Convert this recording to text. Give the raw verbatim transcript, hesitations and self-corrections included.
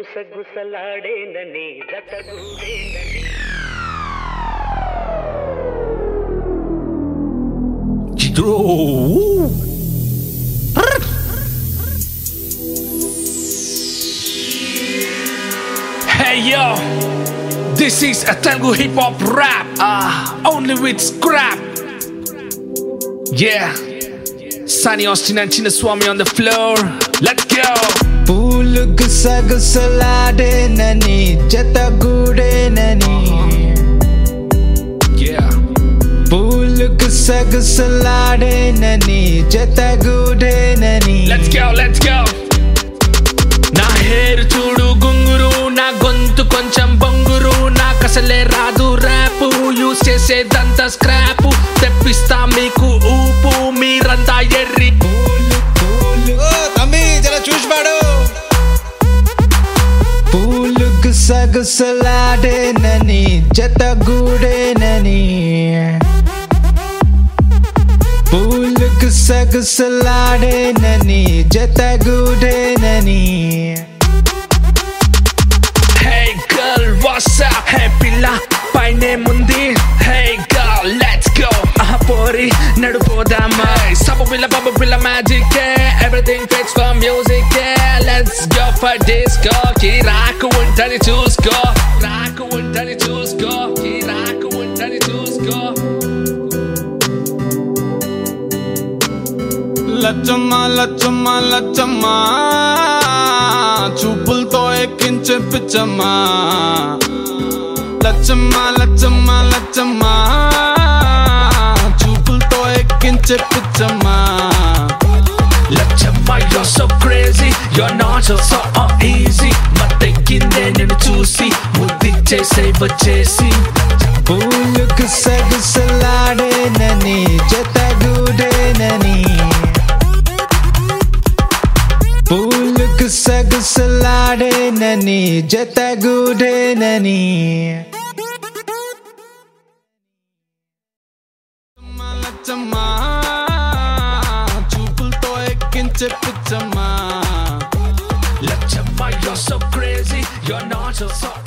గుసగుసలాడేనని జతగూడేనని Hey yo, this is a Telugu hip hop rap, uh, only with scrap. Yeah, Sunny Austin and Chinnaswamy on the floor. Let's go. పూలు గుసగుసలాడేనని జతగూడేనని Yeah, పూలు గుసగుసలాడేనని జతగూడేనని let's go, let's go. నా hair చూడు గుంగురు, నా గొంతు కొంచెం బొంగురు, నాకసలే రాదు ర్యాపు, యూస్ చేసేదంతా స్క్రాప్, తెప్పిస్తా మీకు ఊపు, మీరంతా ఎర్రి. పూలు పూలు తమ్మి జర చూసి పాడు. పూలు గుసగుసలాడేనని జతగూడేనని పూలు గుసగుసలాడేనని జతగూడేనని Hey girl, what's up? Hey పిల్ల పైనే ముంది. Hey girl, let's go. ఆహా పోరి నడుపోదామా, సబ పిల్ల బబ పిల్ల magic, everything fits for music. Let's go for disco. కిరాకు ఉంటది చూసుకో, రాకు ఉంటది చూసుకో, కిరాకు ఉంటది చూసుకో. లచ్చమ్మ లచ్చమ్మ లచ్చమ్మ చూపులతో ఎక్కించే పిచ్చమ్మ. లచ్చమ్మ లచ్చమ్మ లచ్చమ్మ చూపులతో ఎక్కించే Pichamma. Lachama, you're so crazy, you're not so, so easy. మత్తెక్కిందే నిన్ను చూసి ముద్దిచ్చేసే వచ్చేసి. పూలు గుసగుసలాడేనని జతగూడేనని పూలు గుసగుసలాడేనని జతగూడేనని లచ్చమ్మ చూపులతో ఎక్కించే Pichamma. Lachama, you're so crazy, you're not so, so